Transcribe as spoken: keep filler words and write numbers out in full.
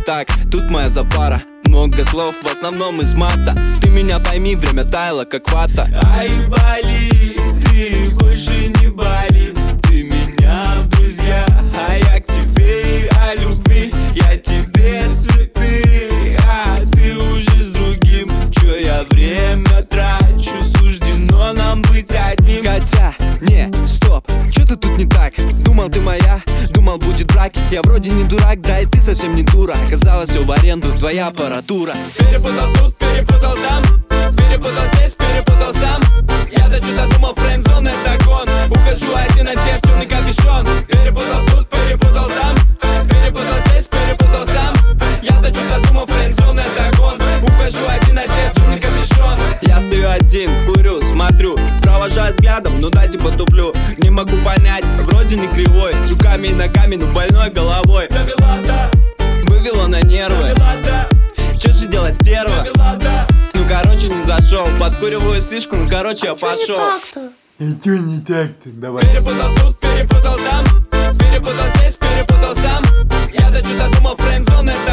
так, тут моя запара. Много слов, в основном из мата. Ты меня пойми, время таяло, как вата. Ай, Бали, ты больше не Бали. Ты меня в друзья, а я к тебе и о любви. Я тебе цветы, а ты уже с другим. Чё я время трачу, суждено нам быть одним. Хотя, не, стоп, чё-то тут не так. Думал, ты моя, думал, будет брак. Я вроде не дурак, да и ты совсем не дура. Оказалось, все в аренду, твоя аппаратура. Перепутал тут, перепутал там, перепутал здесь, перепутал сам. Я-то что-то думал, френдзон это гон. Ухожу один, одев черный капюшон. Перепутал тут, перепутал там, перепутал здесь, перепутал сам. Я-то что-то думал, френдзон это гон. Ухожу один, одев черный капюшон. Я стою один, курю, смотрю, провожаю взглядом, ну да типа туплю. Не могу понять, вроде не кривой, с руками и ногами, но больной головой. Довела-то, вывела на нервы, довела-то, чё же делать, стерва? довела-то. Ну короче не зашел, подкуриваю слишком, ну короче я пошел. И чё не так-то? Давай. Перепутал тут, перепутал там, перепутал здесь, перепутал сам. Я-то что-то думал, френдзон это